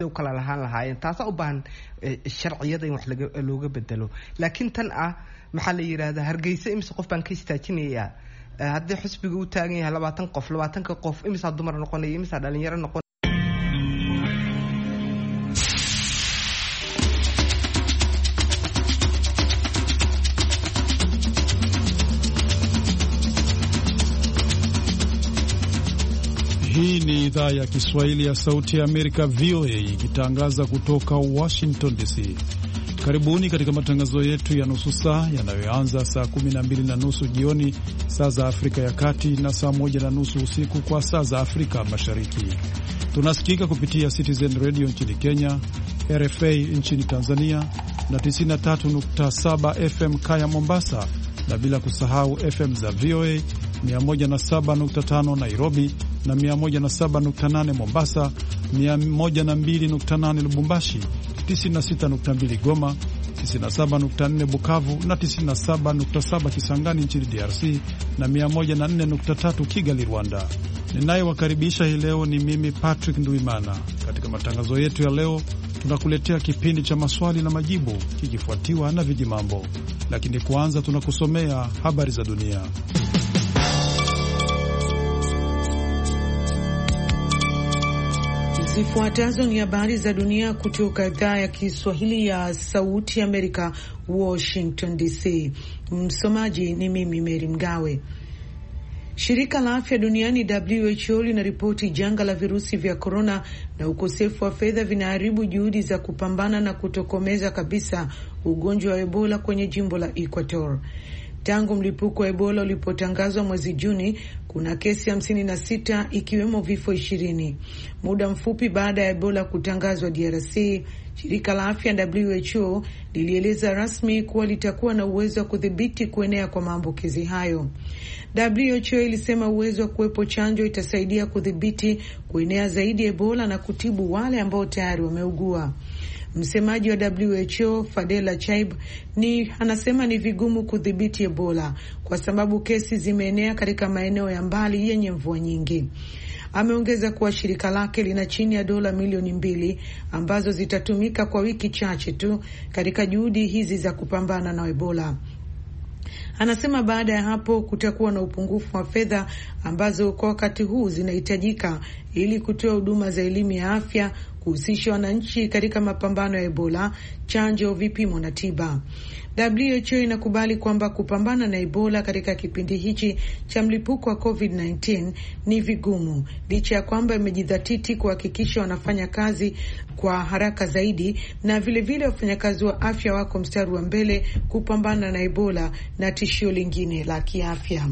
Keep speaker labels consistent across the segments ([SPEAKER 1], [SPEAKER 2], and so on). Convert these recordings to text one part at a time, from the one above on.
[SPEAKER 1] kala lahaayeen taas u baahan sharciyada in wax looga bedelo laakiin tan maxaa la yiraahdaa Hargeysa imisa qof baan ka istaajinaya haddii xisbiga uu taagan yahay 20 qof imisa dumar noqonaya imisa dhalinyaro noqon.
[SPEAKER 2] Hii ni idhaa ya Kiswahili ya Sauti ya Amerika VOA ikitangaza kutoka Washington DC. Karibuni katika matangazo yetu ya nusu saa yanayoanza saa 12:30 jioni saa za Afrika ya Kati na saa 1:30 usiku kwa saa za Afrika Mashariki. Tunasikika kupitia Citizen Radio nchini Kenya, RFA nchini Tanzania na 93.7 FM Kaya Mombasa, na bila kusahau FM za VOA 107.5 Nairobi na 107.8 Mombasa, 102.8 Lubumbashi, 96.2 Goma, 97.4 Bukavu na 97.7 Kisangani nchini DRC na 104.3 Kigali, Rwanda. Ninayewakaribisha hii leo ni mimi Patrick Nduimana. Katika matangazo yetu ya leo tunakuletea kipindi cha maswali na majibu kikifuatiwa na vijimambo. Lakini kwanza tunakusomea habari za dunia.
[SPEAKER 3] Zifuatazo ni habari za dunia kutoka idhaa ya Kiswahili ya Sauti ya Amerika, Washington DC. Msomaji ni mimi Mary Mgawe. Shirika la Afya Duniani WHO linaripoti janga la virusi vya korona na ukosefu wa fedha vinaharibu juhudi za kupambana na kutokomeza kabisa ugonjwa wa Ebola kwenye jimbo la Equator. Tangu mlipuko wa Ebola ulipotangazwa mwezi Juni, kuna kesi 56 ikiwemo vifo 20. Muda mfupi baada ya Ebola kutangazwa DRC, shirika la afya WHO lilieleza rasmi kuwa litakuwa na uwezo wa kudhibiti kuenea kwa maambukizi hayo. WHO ilisema uwezo wa kuwepo chanjo itasaidia kudhibiti kuenea zaidi Ebola na kutibu wale ambao tayari wameugua. Msemaji wa WHO Fadela Chaib anasema ni vigumu kudhibiti Ebola kwa sababu kesi zimeenea katika maeneo ya mbali yenye mvua nyingi. Ameongeza kuwa shirika lake lina chini ya dola milioni 2 ambazo zitatumika kwa wiki chache tu katika juhudi hizi za kupambana na Ebola. Anasema baada ya hapo kutakuwa na upungufu wa fedha ambazo kwa wakati huu zinahitajika ili kutoa huduma za elimu ya afya, kuhusisha wananchi katika mapambano ya Ebola, chanjo, vipimo na tiba. WHO inakubali kwamba kupambana na Ebola katika kipindi hichi cha mlipuko wa COVID-19 ni vigumu, licha ya kwamba imejidhatiti kuhakikisha wanafanya kazi kwa haraka zaidi, na vile wafanyakazi wa afya wako mstari wa mbele kupambana na Ebola na tishio lingine la kiafya.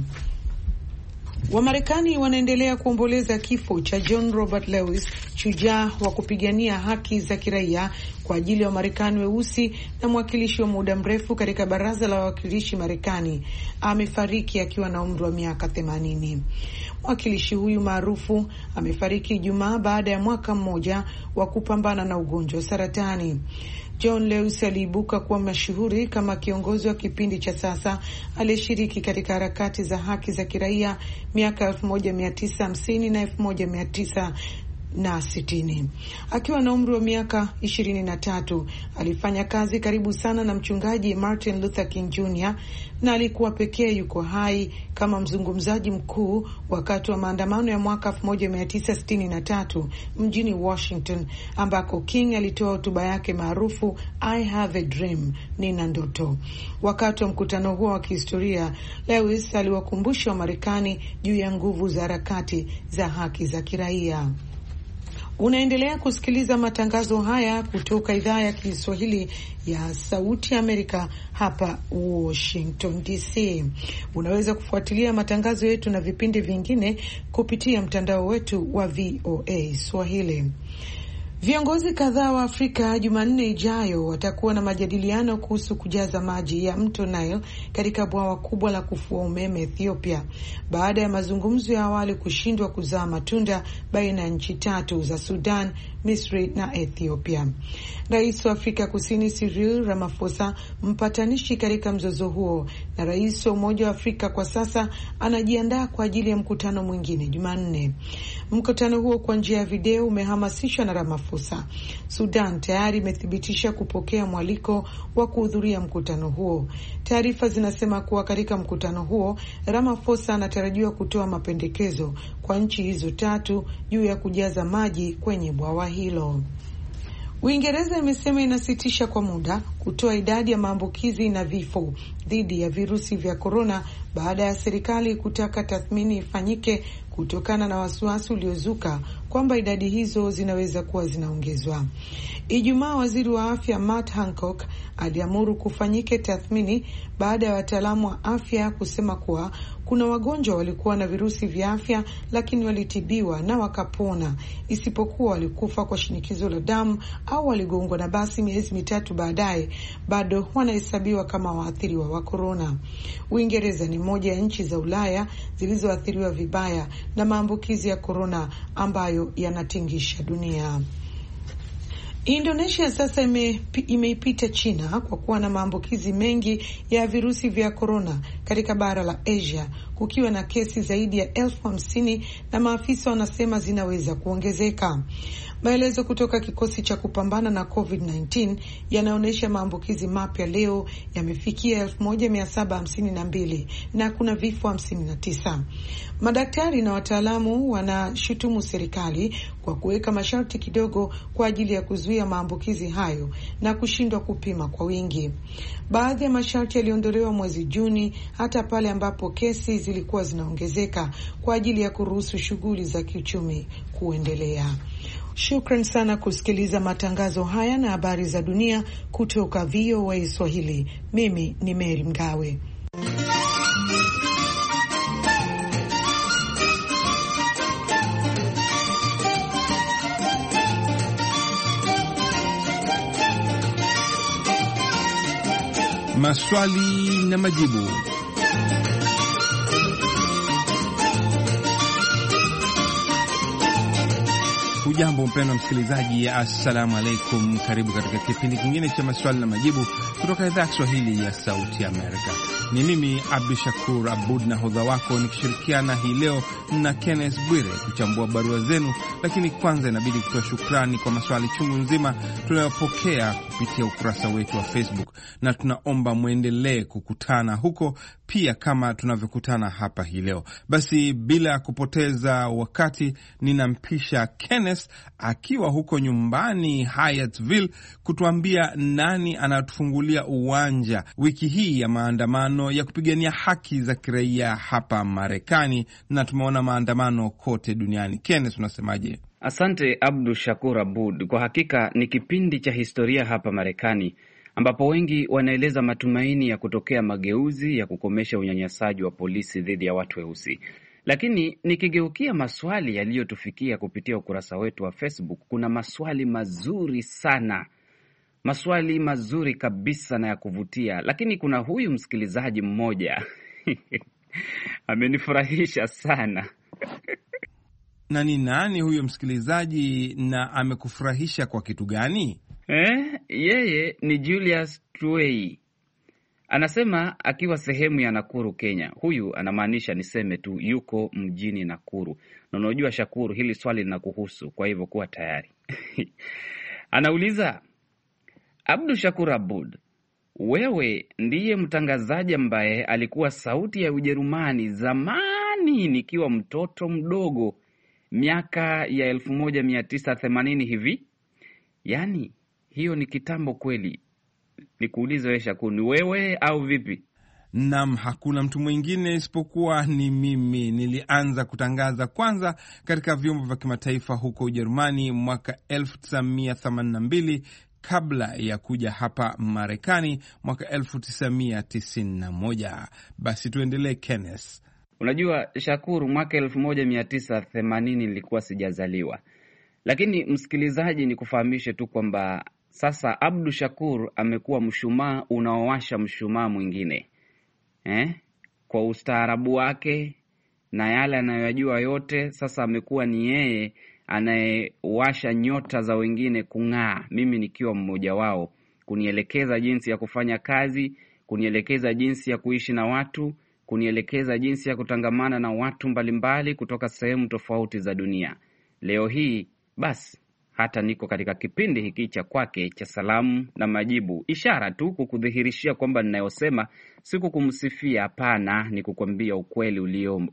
[SPEAKER 3] Wamarekani wanaendelea kuomboleza kifo cha John Robert Lewis, shujaa wa kupigania haki za kiraia kwa ajili ya Wamarekani weusi na mwakilishi wa muda mrefu katika baraza la wawakilishi Marekani. Amefariki akiwa na umri wa miaka 80. Mwakilishi huyu maarufu amefariki Ijumaa baada ya mwaka mmoja wa kupambana na ugonjwa wa saratani. John Lewis aliibuka kuwa mashuhuri kama kiongozi wa kipindi cha sasa aliyeshiriki katika harakati za haki za kiraia miaka 1950 na 1960. Akiwa na umri wa miaka 23, alifanya kazi karibu sana na mchungaji Martin Luther King Jr. na alikuwa pekee yuko hai kama mzungumzaji mkuu wakati wa maandamano ya mwaka 1963 mjini Washington, ambako King alitoa hotuba yake maarufu I have a dream, nina ndoto. Wakati wa mkutano huo wa kihistoria, Lewis aliwakumbusha Wamarekani juu ya nguvu za harakati za haki za kiraia. Unaendelea kusikiliza matangazo haya kutoka idhaa ya Kiswahili ya Sauti Amerika hapa Washington DC. Unaweza kufuatilia matangazo yetu na vipindi vingine kupitia mtandao wetu wa VOA Swahili. Viongozi kadhaa wa Afrika Jumanne ijayo watakuwa na majadiliano kuhusu kujaza maji ya mto Nile katika bwawa kubwa la kufua umeme Ethiopia, baada ya mazungumzo ya awali kushindwa kuzaa matunda baina ya nchi tatu za Sudan, Misri na Ethiopia. Rais wa Afrika Kusini Cyril Ramaphosa, mpatanishi katika mzozo huo, na rais wa Umoja wa Afrika kwa sasa anajiandaa kwa ajili ya mkutano mwingine Jumanne. Mkutano huo kwa njia ya video umehamasishwa na Ramaphosa. Sudan tayari imethibitisha kupokea mwaliko wa kuhudhuria mkutano huo. Taarifa zinasema kuwa katika mkutano huo Ramaphosa anatarajiwa kutoa mapendekezo kwa nchi hizo tatu juu ya kujaza maji kwenye bwawa hilo. Uingereza imesema inasitisha kwa muda kutoa idadi ya maambukizi na vifo dhidi ya virusi vya korona baada ya serikali kutaka tathmini ifanyike kutokana na wasiwasi uliozuka kwamba idadi hizo zinaweza kuwa zinaongezwa. Ijumaa, waziri wa afya Matt Hancock aliamuru kufanyike tathmini baada ya wataalamu wa afya kusema kuwa kuna wagonjwa walikuwa na virusi vya afya lakini walitibiwa na wakapona, isipokuwa walikufa kwa shinikizo la damu au waligongwa na basi miezi mitatu baadaye bado wanahesabiwa kama waathiriwa wa korona. Uingereza ni moja ya nchi za Ulaya zilizoathiriwa vibaya na maambukizi ya korona ambayo yanatingisha dunia. Indonesia sasa imeipita China kwa kuwa na maambukizi mengi ya virusi vya korona katika bara la Asia, kukiwa na kesi zaidi ya 50,000 na maafisa wanasema zinaweza kuongezeka. Maelezo kutoka kikosi cha kupambana na COVID-19 yanaonyesha maambukizi mapya leo yamefikia 1752 na kuna vifo 59. Madaktari na wataalamu wanashutumu serikali kwa kuweka masharti kidogo kwa ajili ya kuzuia maambukizi hayo na kushindwa kupima kwa wingi. Baadhi ya masharti yaliondolewa mwezi Juni hata pale ambapo kesi zilikuwa zinaongezeka kwa ajili ya kuruhusu shughuli za kiuchumi kuendelea. Shukran sana kusikiliza matangazo haya na habari za dunia kutoka VOA Swahili. Mimi ni Mary Mgawe.
[SPEAKER 4] Maswali na majibu. Hujambo mpendwa msikilizaji, assalamu alaikum. Karibu katika kipindi kingine cha maswali na majibu kutoka idhaa ya Kiswahili ya Sauti Amerika. Ni mimi Abdu Shakur Abud na hodha wako nikishirikiana hii leo na Kenneth Bwire kuchambua barua zenu, lakini kwanza inabidi kutoa shukrani kwa maswali chungu nzima tunayopokea kupitia ukurasa wetu wa Facebook, na tunaomba muendelee kukutana huko pia kama tunavyokutana hapa hii leo. Basi bila kupoteza wakati, ninampisha Kenneth akiwa huko nyumbani Hyattsville kutuambia nani anatufungulia uwanja wiki hii ya maandamano ya kupigania haki za kiraia hapa Marekani, na tumeona maandamano kote duniani. Kenneth, unasemaje?
[SPEAKER 5] Asante Abdu Shakur Abud. Kwa hakika ni kipindi cha historia hapa Marekani ambapo wengi wanaeleza matumaini ya kutokea mageuzi ya kukomesha unyanyasaji wa polisi dhidi ya watu weusi. Lakini nikigeukia maswali yaliyotufikia kupitia ukurasa wetu wa Facebook, kuna maswali mazuri sana. Maswali mazuri kabisa na ya kuvutia. Lakini kuna huyu msikilizaji mmoja amenifurahisha sana.
[SPEAKER 4] Na ni nani huyo msikilizaji na amekufurahisha kwa kitu gani?
[SPEAKER 5] Yeye ni Julius Tuwei. Anasema akiwa sehemu ya Nakuru, Kenya. Huyu anamaanisha niseme tu yuko mjini Nakuru. Na unajua Shakuru, hili swali linakuhusu, kwa hivyo kuwa tayari. Anauliza, Abdu Shakur Abud, wewe ndiye mtangazaji ambaye alikuwa sauti ya Ujerumani zamani nikiwa mtoto mdogo miaka ya 1980 hivi? Yaani hiyo ni kitambo kweli. Nikuulize wewe Shakuru, ni wewe au vipi?
[SPEAKER 4] Naam, hakuna mtu mwingine isipokuwa ni mimi. Nilianza kutangaza kwanza katika vyombo vya kimataifa huko Ujerumani mwaka 1982 kabla ya kuja hapa Marekani mwaka 1991. Basi tuendelee Kenneth.
[SPEAKER 5] Unajua Shakuru, mwaka 1980 nilikuwa sijazaliwa. Lakini msikilizaji, nikufahamishe tu kwamba sasa Abdu Shakur amekuwa mshumaa unaowasha mshumaa mwingine. Kwa ustaarabu wake na yale anayojua yote, sasa amekuwa ni yeye anayewasha nyota za wengine kung'aa, mimi nikiwa mmoja wao, kunielekeza jinsi ya kufanya kazi, kunielekeza jinsi ya kuishi na watu, kunielekeza jinsi ya kutangamana na watu mbalimbali kutoka sehemu tofauti za dunia. Leo hii basi hata niko katika kipindi hiki cha kwake cha salamu na majibu. Ishara tu kukudhihirishia kwamba ninayosema si kukumsifia, hapana, ni kukwambia ukweli uliomo.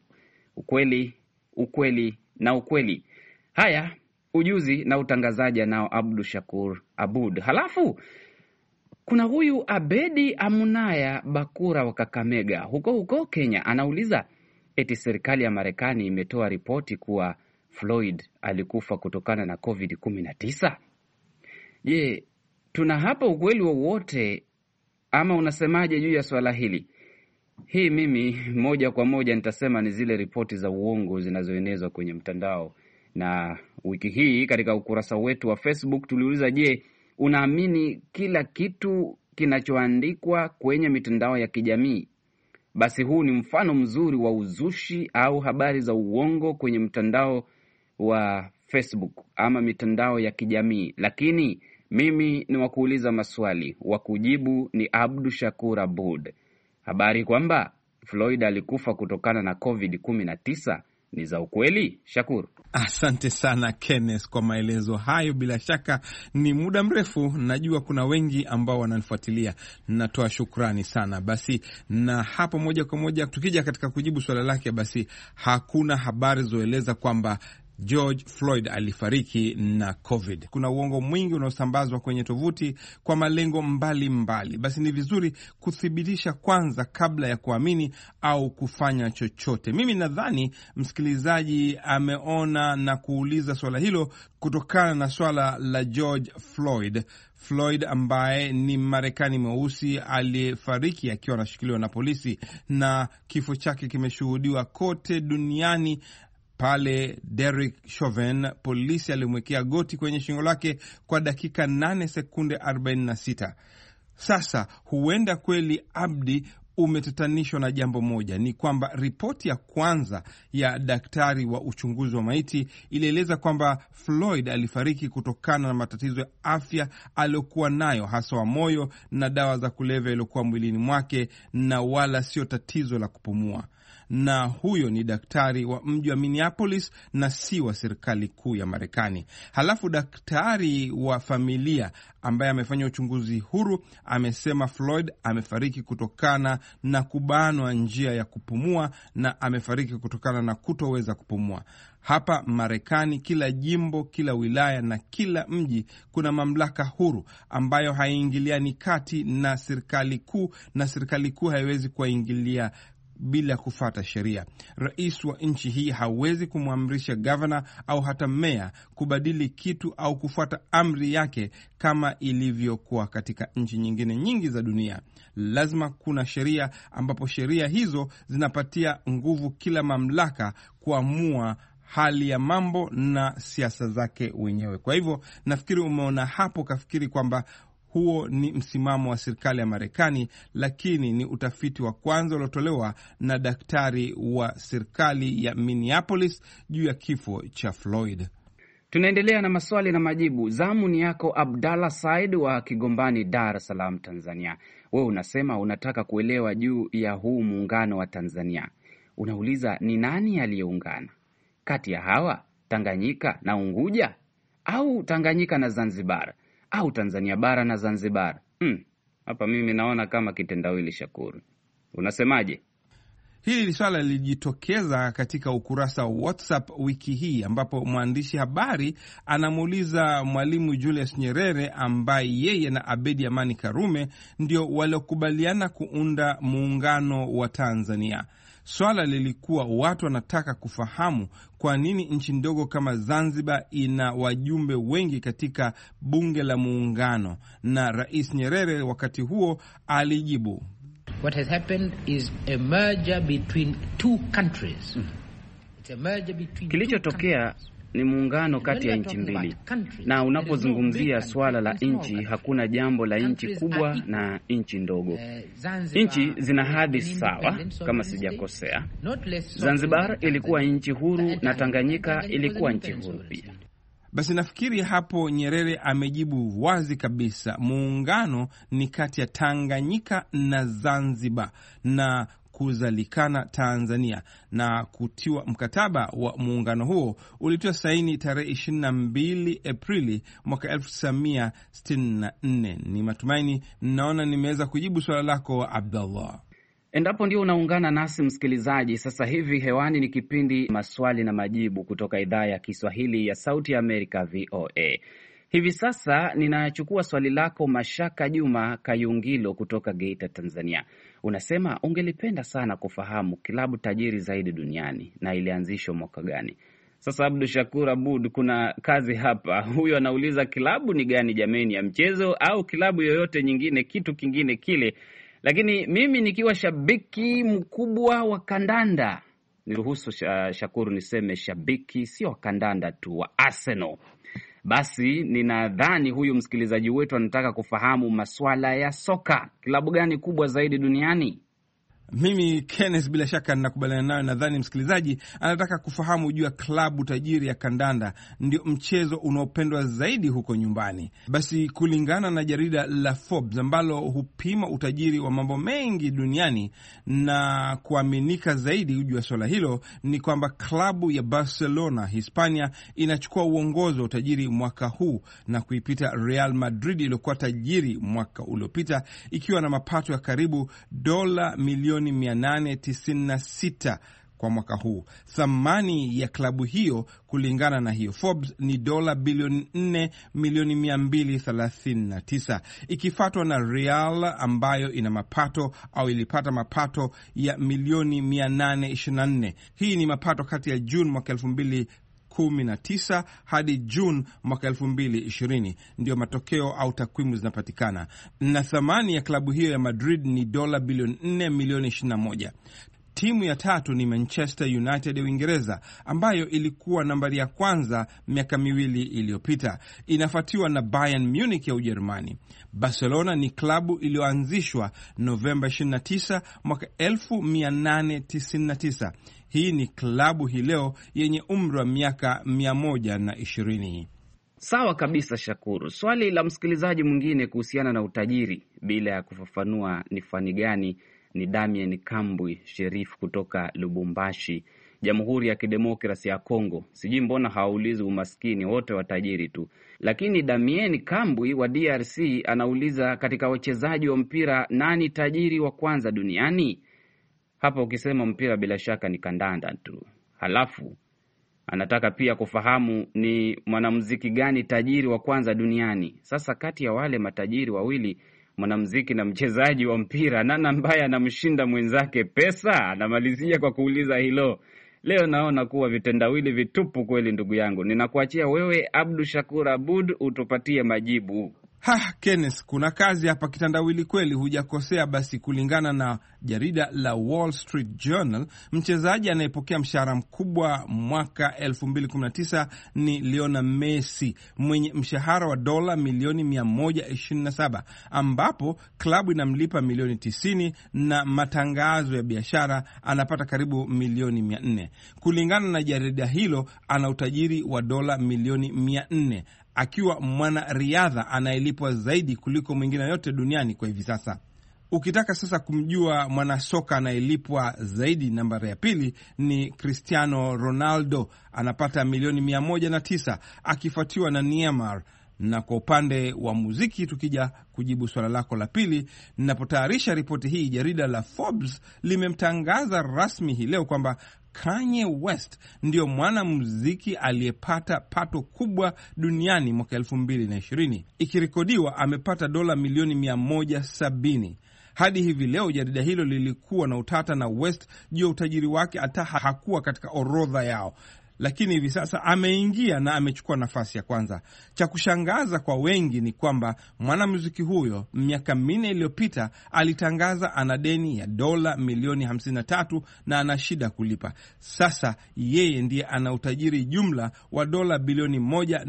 [SPEAKER 5] Ukweli na ukweli. Haya, ujuzi na utangazaji nao Abdu Shakur Abud. Halafu kuna huyu Abedi Amunaya Bakura wa Kakamega huko Kenya, anauliza eti serikali ya Marekani imetoa ripoti kuwa Floyd alikufa kutokana na COVID-19. Je, tuna hapa ukweli wowote ama unasemaje juu ya swala hili? Hii mimi moja kwa moja nitasema ni zile ripoti za uongo zinazoenezwa kwenye mtandao. Na wiki hii katika ukurasa wetu wa Facebook tuliuliza, je, unaamini kila kitu kinachoandikwa kwenye mitandao ya kijamii? Basi huu ni mfano mzuri wa uzushi au habari za uongo kwenye mtandao wa Facebook ama mitandao ya kijamii. Lakini mimi ni wakuuliza maswali, wakujibu ni Abdu Shakur Abud. Habari kwamba Floyd alikufa kutokana na COVID-19 ni za ukweli, Shakur?
[SPEAKER 4] Asante sana Kenneth kwa maelezo hayo. Bila shaka ni muda mrefu, najua kuna wengi ambao wananifuatilia, natoa shukrani sana. Basi na hapo moja kwa moja tukija katika kujibu swala lake, basi hakuna habari zoeleza kwamba George Floyd alifariki na COVID. Kuna uongo mwingi unaosambazwa kwenye tovuti kwa malengo mbalimbali. Basi ni vizuri kuthibitisha kwanza kabla ya kuamini au kufanya chochote. Mimi nadhani msikilizaji ameona na kuuliza swala hilo kutokana na swala la George Floyd ambaye ni Marekani mweusi aliyefariki akiwa anashikiliwa na polisi, na kifo chake kimeshuhudiwa kote duniani. Pale Derek Chauvin, polisi alimwekea goti kwenye shingo lake kwa dakika 8 sekunde 46. Sasa huenda kweli Abdi umetatanishwa na jambo moja, ni kwamba ripoti ya kwanza ya daktari wa uchunguzi wa maiti ilieleza kwamba Floyd alifariki kutokana na matatizo ya afya aliyokuwa nayo, hasa wa moyo na dawa za kulevya iliyokuwa mwilini mwake, na wala sio tatizo la kupumua. Na huyo ni daktari wa mji wa Minneapolis na si wa serikali kuu ya Marekani. Halafu daktari wa familia ambaye amefanya uchunguzi huru amesema Floyd amefariki kutokana na kubanwa njia ya kupumua na amefariki kutokana na kutoweza kupumua. Hapa Marekani, kila jimbo, kila wilaya na kila mji kuna mamlaka huru ambayo haiingiliani kati na serikali kuu, na serikali kuu haiwezi kuingilia bila kufata sheria. Rais wa nchi hii hawezi kumwamrisha gavana au hata meya kubadili kitu au kufuata amri yake kama ilivyokuwa katika nchi nyingine nyingi za dunia. Lazima kuna sheria, ambapo sheria hizo zinapatia nguvu kila mamlaka kuamua hali ya mambo na siasa zake wenyewe. Kwa hivyo nafikiri umeona hapo, kafikiri kwamba huo ni msimamo wa serikali ya Marekani, lakini ni utafiti wa kwanza uliotolewa na daktari wa serikali ya Minneapolis juu ya kifo cha Floyd.
[SPEAKER 5] Tunaendelea na maswali na majibu. Zamu ni yako Abdallah Said wa Kigombani, Dar es Salaam, Tanzania. Wewe unasema unataka kuelewa juu ya huu muungano wa Tanzania. Unauliza ni nani aliyeungana kati ya hawa, Tanganyika na Unguja, au Tanganyika na Zanzibar, au Tanzania bara na Zanzibar? Hapa mimi naona kama kitendawili, Shakuru. Unasemaje?
[SPEAKER 4] Hili swala lilijitokeza katika ukurasa wa WhatsApp wiki hii, ambapo mwandishi habari anamuuliza Mwalimu Julius Nyerere ambaye yeye na Abedi Amani Karume ndio waliokubaliana kuunda muungano wa Tanzania. Swala lilikuwa watu wanataka kufahamu kwa nini nchi ndogo kama Zanzibar ina wajumbe wengi katika bunge la muungano, na Rais Nyerere wakati huo alijibu,
[SPEAKER 6] What has happened is a merger between two countries. It's a merger between
[SPEAKER 5] kilichotokea ni muungano kati ya nchi mbili. Na unapozungumzia swala la nchi, hakuna jambo la nchi kubwa na nchi ndogo. Nchi zina hadhi sawa kama sijakosea. Zanzibar ilikuwa nchi huru na Tanganyika ilikuwa nchi huru pia.
[SPEAKER 4] Basi nafikiri hapo Nyerere amejibu wazi kabisa. Muungano ni kati ya Tanganyika na Zanzibar na kuzalikana Tanzania, na kutiwa mkataba wa muungano huo ulitiwa saini tarehe 22 Aprili mwaka 1964. Ni matumaini naona nimeweza kujibu swala lako Abdullah.
[SPEAKER 5] Endapo ndio unaungana nasi msikilizaji, sasa hivi hewani ni kipindi Maswali na Majibu kutoka idhaa ya Kiswahili ya Sauti ya Amerika, VOA. Hivi sasa ninachukua swali lako Mashaka Juma Kayungilo kutoka Geita, Tanzania. Unasema ungelipenda sana kufahamu kilabu tajiri zaidi duniani na ilianzishwa mwaka gani? Sasa Abdu Shakur Abud, kuna kazi hapa. Huyo anauliza kilabu ni gani jameni, ya mchezo au kilabu yoyote nyingine, kitu kingine kile. Lakini mimi nikiwa shabiki mkubwa wa kandanda, niruhusu Shakuru niseme shabiki sio wa kandanda tu, wa Arsenal. Basi ninadhani huyu msikilizaji wetu anataka kufahamu masuala ya soka. Kilabu gani kubwa zaidi duniani?
[SPEAKER 4] Mimi Kenneth, bila shaka ninakubaliana nayo. Nadhani msikilizaji anataka kufahamu juu ya klabu tajiri ya kandanda, ndio mchezo unaopendwa zaidi huko nyumbani. Basi kulingana na jarida la Forbes ambalo hupima utajiri wa mambo mengi duniani na kuaminika zaidi juu ya swala hilo, ni kwamba klabu ya Barcelona Hispania inachukua uongozi wa utajiri mwaka huu na kuipita Real Madrid iliyokuwa tajiri mwaka uliopita ikiwa na mapato ya karibu dola milioni 896 kwa mwaka huu. Thamani ya klabu hiyo kulingana na hiyo Forbes ni dola bilioni 4 milioni 239, ikifuatwa na Real ambayo ina mapato au ilipata mapato ya milioni 824. Hii ni mapato kati ya Juni mwaka 2019 hadi Juni mwaka 2020, ndio matokeo au takwimu zinapatikana. Na thamani ya klabu hiyo ya Madrid ni dola bilioni 4 milioni 21. Timu ya tatu ni Manchester United ya Uingereza ambayo ilikuwa nambari ya kwanza miaka miwili iliyopita. Inafuatiwa na Bayern Munich ya Ujerumani. Barcelona ni klabu iliyoanzishwa Novemba 29 mwaka 1899. Hii ni klabu hii leo yenye umri wa miaka 120.
[SPEAKER 5] Sawa kabisa Shakuru. Swali la msikilizaji mwingine kuhusiana na utajiri bila ya kufafanua ni fani gani ni Damien Kambwi Sherif kutoka Lubumbashi, Jamhuri ya Kidemokrasia ya Kongo. Sijui mbona hawaulizi umaskini, wote watajiri tu. Lakini Damien Kambwi wa DRC anauliza katika wachezaji wa mpira nani tajiri wa kwanza duniani? Hapa ukisema mpira bila shaka ni kandanda tu. Halafu anataka pia kufahamu ni mwanamuziki gani tajiri wa kwanza duniani. Sasa kati ya wale matajiri wawili, mwanamuziki na mchezaji wa mpira, nani ambaye anamshinda mwenzake pesa? Anamalizia kwa kuuliza hilo. Leo naona kuwa vitendawili vitupu kweli ndugu yangu. Ninakuachia wewe Abdu Shakur Abud utupatie majibu.
[SPEAKER 4] Kenneth, kuna kazi hapa, kitandawili kweli, hujakosea. Basi kulingana na jarida la Wall Street Journal, mchezaji anayepokea mshahara mkubwa mwaka 2019 ni Lionel Messi mwenye mshahara wa dola milioni 127, ambapo klabu inamlipa milioni 90 na matangazo ya biashara anapata karibu milioni 400. Kulingana na jarida hilo, ana utajiri wa dola milioni 400, akiwa mwanariadha anayelipwa zaidi kuliko mwingine yote duniani kwa hivi sasa. Ukitaka sasa kumjua mwanasoka anayelipwa zaidi, nambari ya pili ni Cristiano Ronaldo, anapata milioni 109, akifuatiwa na Neymar. Na kwa upande wa muziki, tukija kujibu swala lako la pili, ninapotayarisha ripoti hii, jarida la Forbes limemtangaza rasmi hii leo kwamba Kanye West ndio mwanamuziki aliyepata pato kubwa duniani mwaka 2020, ikirekodiwa amepata dola milioni 170. Hadi hivi leo jarida hilo lilikuwa na utata na West juu ya utajiri wake, hata hakuwa katika orodha yao, lakini hivi sasa ameingia na amechukua nafasi ya kwanza. Cha kushangaza kwa wengi ni kwamba mwanamuziki huyo miaka 4 iliyopita alitangaza ana deni ya dola milioni 53 na ana shida kulipa. Sasa yeye ndiye ana utajiri jumla wa dola bilioni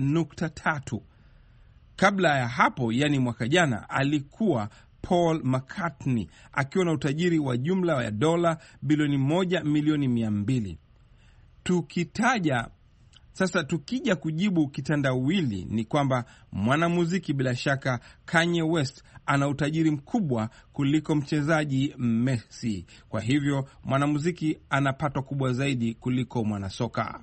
[SPEAKER 4] 1.3. Kabla ya hapo, yani mwaka jana, alikuwa Paul McCartney akiwa na utajiri wa jumla ya dola bilioni 1 milioni 200. Tukitaja Sasa tukija kujibu kitandawili ni kwamba mwanamuziki bila shaka Kanye West ana utajiri mkubwa kuliko mchezaji Messi. Kwa hivyo mwanamuziki ana pato kubwa zaidi kuliko mwanasoka.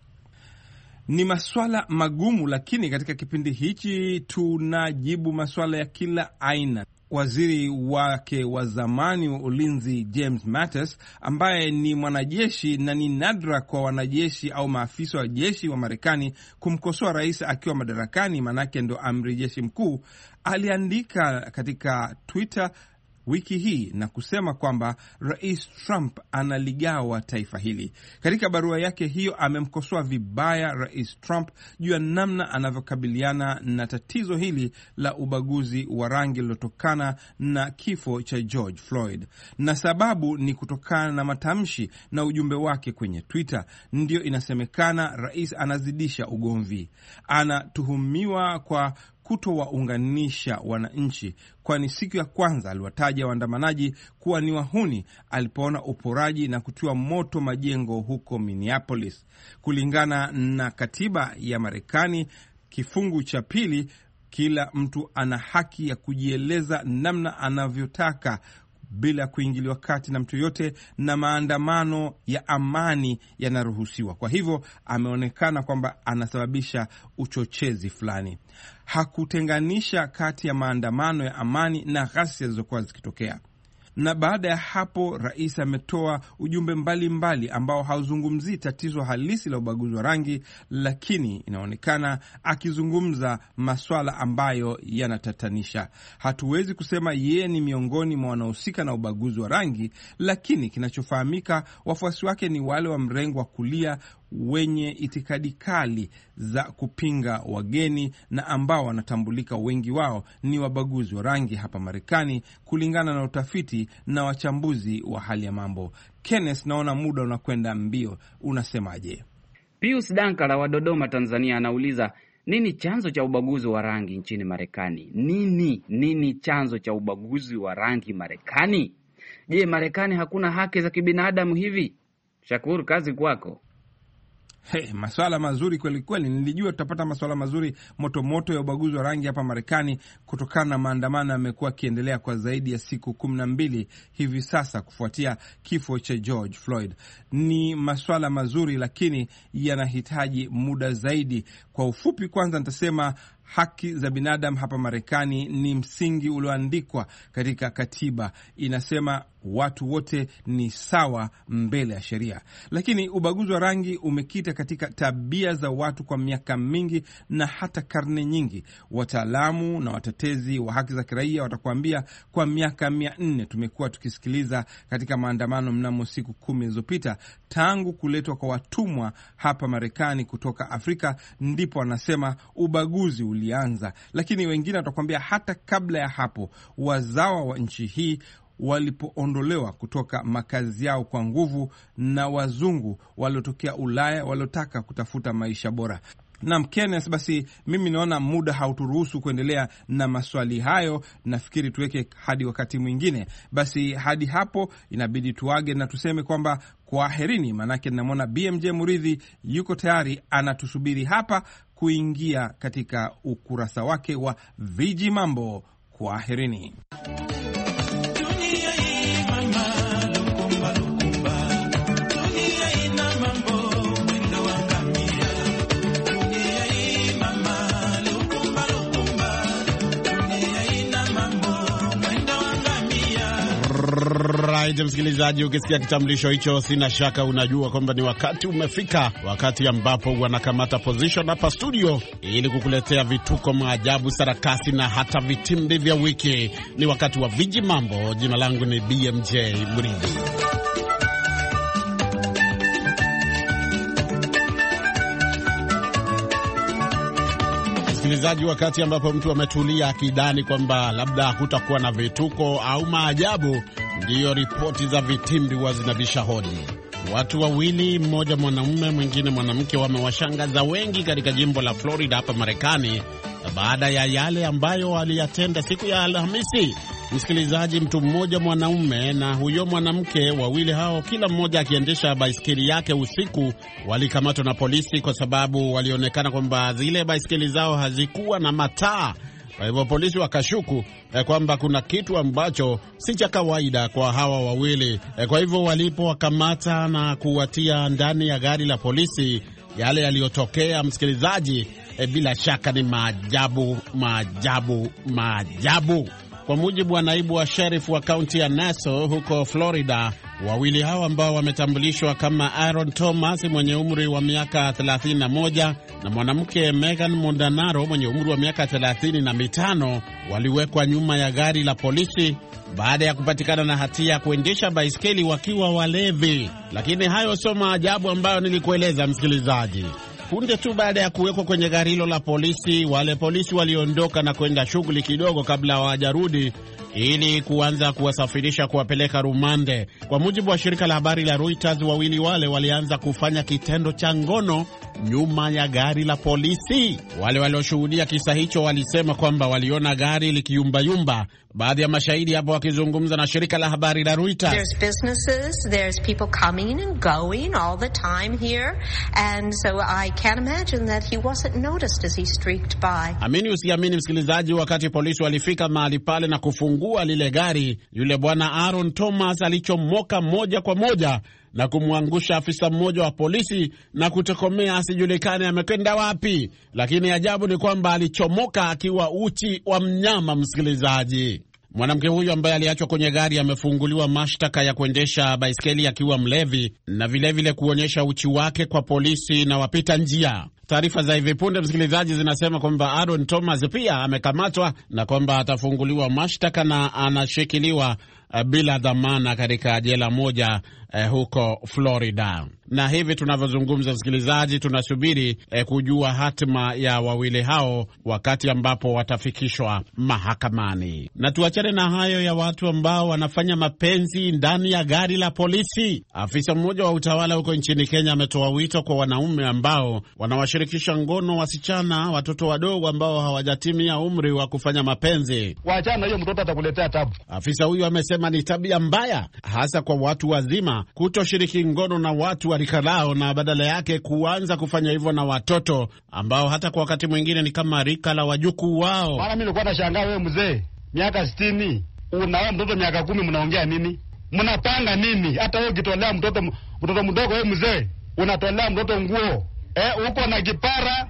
[SPEAKER 4] Ni maswala magumu, lakini katika kipindi hichi tunajibu maswala ya kila aina. Waziri wake wa zamani wa ulinzi James Mattis, ambaye ni mwanajeshi na ni nadra kwa wanajeshi au maafisa wa jeshi wa Marekani kumkosoa rais akiwa madarakani, manake ndo amri jeshi mkuu, aliandika katika Twitter wiki hii na kusema kwamba Rais Trump analigawa taifa hili. Katika barua yake hiyo amemkosoa vibaya Rais Trump juu ya namna anavyokabiliana na tatizo hili la ubaguzi wa rangi lilotokana na kifo cha George Floyd, na sababu ni kutokana na matamshi na ujumbe wake kwenye Twitter. Ndio inasemekana rais anazidisha ugomvi. Anatuhumiwa kwa kutowaunganisha wananchi, kwani siku ya kwanza aliwataja waandamanaji kuwa ni wahuni alipoona uporaji na kutiwa moto majengo huko Minneapolis. Kulingana na katiba ya Marekani kifungu cha 2, kila mtu ana haki ya kujieleza namna anavyotaka bila kuingiliwa kati na mtu yote, na maandamano ya amani yanaruhusiwa. Kwa hivyo ameonekana kwamba anasababisha uchochezi fulani. Hakutenganisha kati ya maandamano ya amani na ghasia zilizokuwa zikitokea. Na baada ya hapo rais ametoa ujumbe mbalimbali ambao hauzungumzii tatizo halisi la ubaguzi wa rangi, lakini inaonekana akizungumza maswala ambayo yanatatanisha. Hatuwezi kusema yeye ni miongoni mwa wanaohusika na ubaguzi wa rangi, lakini kinachofahamika wafuasi wake ni wale wa mrengo wa kulia wenye itikadi kali za kupinga wageni na ambao wanatambulika wengi wao ni wabaguzi wa rangi hapa Marekani, kulingana na utafiti na wachambuzi wa hali ya mambo. Kenneth, naona muda unakwenda mbio, unasemaje?
[SPEAKER 5] Pius Dankala wa Dodoma, Tanzania anauliza, nini chanzo cha ubaguzi wa rangi nchini Marekani? Nini chanzo cha ubaguzi wa rangi Marekani? Je, Marekani hakuna haki za kibinadamu hivi? Shakuru, kazi kwako.
[SPEAKER 4] Maswala mazuri kweli kweli. Nilijua tutapata maswala mazuri moto ya ubaguzi wa rangi hapa Marekani kutokana na maandamano yamekuwa yakiendelea kwa zaidi ya siku 12 hivi sasa kufuatia kifo cha George Floyd. Ni maswala mazuri, lakini yanahitaji muda zaidi. Kwa ufupi, kwanza nitasema haki za binadamu hapa Marekani ni msingi ulioandikwa katika katiba. Inasema watu wote ni sawa mbele ya sheria. Lakini ubaguzi wa rangi umekita katika tabia za watu kwa miaka mingi na hata karne nyingi. Wataalamu na watetezi wa haki za kiraia watakuambia kwa miaka 400 tumekuwa tukisikiliza katika maandamano mnamo siku 10 zilizopita tangu kuletwa kwa watumwa hapa Marekani kutoka Afrika, ndipo wanasema ubaguzi ulianza. Lakini wengine watakwambia hata kabla ya hapo wazawa wa nchi hii walipoondolewa kutoka makazi yao kwa nguvu na wazungu waliotokea Ulaya waliotaka kutafuta maisha bora. Na Kenneth, basi mimi naona muda hauturuhusu kuendelea na maswali hayo. Nafikiri tuweke hadi wakati mwingine. Basi hadi hapo inabidi tuage na tuseme kwamba kwaherini, manake namwona BMJ Muridhi yuko tayari anatusubiri hapa kuingia katika ukurasa wake wa Viji Mambo. Kwaherini.
[SPEAKER 7] Msikilizaji, ukisikia kitambulisho hicho, sina shaka unajua kwamba ni wakati umefika, wakati ambapo wanakamata position hapa studio ili kukuletea vituko, maajabu, sarakasi na hata vitimbi vya wiki. Ni wakati wa Viji Mambo. Jina langu ni BMJ Muridhi. Msikilizaji, wakati ambapo mtu ametulia akidhani kwamba labda hakutakuwa na vituko au maajabu, ndiyo ripoti za vitimbi huwa zinabisha hodi. Watu wawili, mmoja mwanamume mwingine mwanamke, wamewashangaza wengi katika jimbo la Florida hapa Marekani baada ya yale ambayo waliyatenda siku ya Alhamisi. Msikilizaji, mtu mmoja mwanaume na huyo mwanamke, wawili hao kila mmoja akiendesha baiskeli yake usiku, walikamatwa na polisi kwa sababu walionekana kwamba zile baiskeli zao hazikuwa na mataa. Kwa hivyo polisi wakashuku kwamba kuna kitu ambacho si cha kawaida kwa hawa wawili. Kwa hivyo walipowakamata na kuwatia ndani ya gari la polisi, yale yaliyotokea, msikilizaji, bila shaka ni maajabu. Kwa mujibu wa naibu wa sheriff wa kaunti ya Nassau huko Florida, wawili hao ambao wametambulishwa kama Aaron Thomas mwenye umri wa miaka 31 na mwanamke Megan Mondanaro mwenye umri wa miaka 35 waliwekwa nyuma ya gari la polisi baada ya kupatikana na hatia ya kuendesha baiskeli wakiwa walevi. Lakini hayo sio maajabu ambayo nilikueleza, msikilizaji. Punde tu baada ya kuwekwa kwenye gari hilo la polisi, wale polisi waliondoka na kwenda shughuli kidogo kabla hawajarudi ili kuanza kuwasafirisha kuwapeleka rumande. Kwa mujibu wa shirika la habari la Reuters, wawili wale walianza kufanya kitendo cha ngono nyuma ya gari la polisi. Wale walioshuhudia kisa hicho walisema kwamba waliona gari likiyumbayumba. Baadhi ya mashahidi hapo wakizungumza na shirika la habari la Reuters.
[SPEAKER 8] There's businesses, there's people coming and going all the time here, and so I can't imagine that he wasn't noticed as he streaked by.
[SPEAKER 7] Amini usiamini, msikilizaji, wakati polisi walifika mahali pale na kufungua lile gari, yule bwana Aaron Thomas alichomoka moja kwa moja na kumwangusha afisa mmoja wa polisi na kutokomea asijulikane amekwenda wapi. Lakini ajabu ni kwamba alichomoka akiwa uchi wa mnyama, msikilizaji. Mwanamke huyu ambaye aliachwa kwenye gari amefunguliwa mashtaka ya kuendesha baiskeli akiwa mlevi na vilevile kuonyesha uchi wake kwa polisi na wapita njia. Taarifa za hivi punde, msikilizaji, zinasema kwamba Aaron Thomas pia amekamatwa na kwamba atafunguliwa mashtaka na anashikiliwa bila dhamana katika jela moja huko Florida. Na hivi tunavyozungumza, msikilizaji, tunasubiri kujua hatima ya wawili hao wakati ambapo watafikishwa mahakamani. Na tuachane na hayo ya watu ambao wanafanya mapenzi ndani ya gari la polisi. Afisa mmoja wa utawala huko nchini Kenya ametoa wito kwa wanaume ambao wanawashirikisha ngono wasichana, watoto wadogo ambao hawajatimia umri wa kufanya mapenzi.
[SPEAKER 9] Waachana hiyo, mtoto atakuletea tabu.
[SPEAKER 7] Afisa huyu amesema ni tabia mbaya hasa kwa watu wazima kutoshiriki ngono na watu wa rika lao na badala yake kuanza kufanya hivyo na watoto ambao hata kwa wakati mwingine ni kama rika la wajukuu wao.
[SPEAKER 9] Maana mimi nilikuwa nashangaa, wewe mzee miaka 60 unaoa mtoto miaka 10, mnaongea nini? Mnapanga nini? Hata wewe ukitolea mtoto mdogo, wewe mzee unatolea mtoto nguo uko na kipara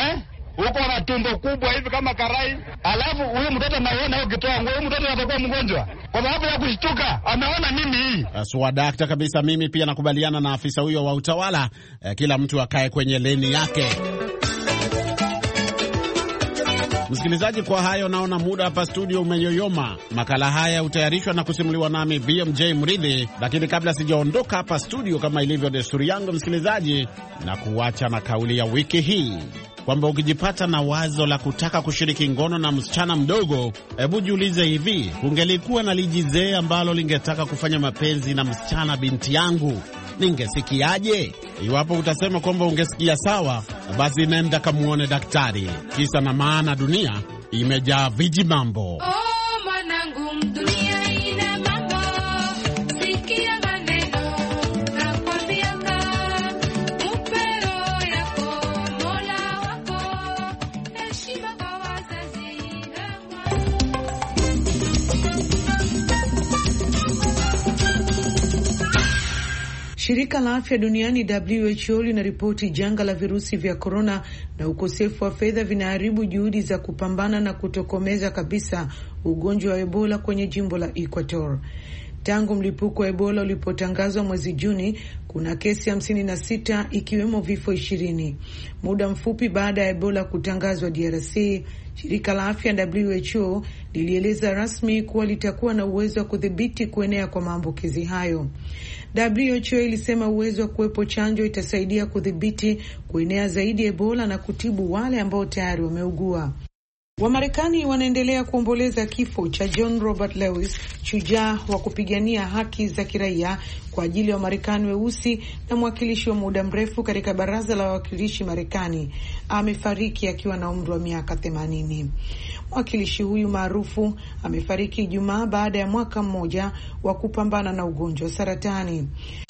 [SPEAKER 9] uko na tumbo kubwa hivi kama karai, alafu huyu mtoto anaona ukitoa nguo, huyu mtoto atakuwa mgonjwa kwa sababu ya kushtuka. Ameona nini hii?
[SPEAKER 7] Swadakta kabisa. Mimi pia nakubaliana na afisa huyo wa utawala. Kila mtu akae kwenye leni yake. Msikilizaji, kwa hayo naona muda hapa studio umeyoyoma. Makala haya hutayarishwa na kusimuliwa nami BMJ Mridhi, lakini kabla sijaondoka hapa studio, kama ilivyo desturi yangu, msikilizaji, na kuacha na kauli ya wiki hii kwamba ukijipata na wazo la kutaka kushiriki ngono na msichana mdogo, hebu jiulize hivi, kungelikuwa na lijizee ambalo lingetaka kufanya mapenzi na msichana binti yangu, ningesikiaje? Iwapo utasema kwamba ungesikia sawa, basi nenda kamuone daktari. Kisa na maana, dunia imejaa viji mambo.
[SPEAKER 3] Shirika la Afya Duniani WHO linaripoti janga la virusi vya korona na ukosefu wa fedha vinaharibu juhudi za kupambana na kutokomeza kabisa ugonjwa wa Ebola kwenye jimbo la Equator. Tangu mlipuko wa Ebola ulipotangazwa mwezi Juni, kuna kesi 56 ikiwemo vifo 20. Muda mfupi baada ya Ebola kutangazwa DRC, shirika la afya WHO lilieleza rasmi kuwa litakuwa na uwezo wa kudhibiti kuenea kwa maambukizi hayo. WHO ilisema uwezo wa kuwepo chanjo itasaidia kudhibiti kuenea zaidi Ebola na kutibu wale ambao tayari wameugua. Wamarekani wanaendelea kuomboleza kifo cha John Robert Lewis, shujaa wa kupigania haki za kiraia kwa ajili ya Wamarekani weusi na mwakilishi wa muda mrefu katika baraza la wawakilishi Marekani. Amefariki akiwa na umri wa miaka 80. Mwakilishi huyu maarufu amefariki Ijumaa baada ya mwaka mmoja wa kupambana na ugonjwa wa saratani.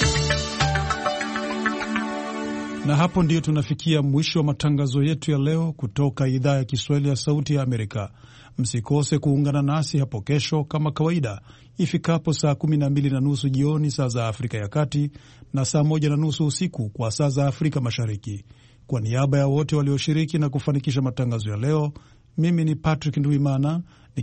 [SPEAKER 2] Na hapo ndiyo tunafikia mwisho wa matangazo yetu ya leo kutoka idhaa ya Kiswahili ya Sauti ya Amerika. Msikose kuungana nasi hapo kesho kama kawaida ifikapo saa 12:30 jioni saa za Afrika ya Kati na saa 1:30 usiku kwa saa za Afrika Mashariki. Kwa niaba ya wote walioshiriki na kufanikisha matangazo ya leo, mimi ni Patrick Ndwimana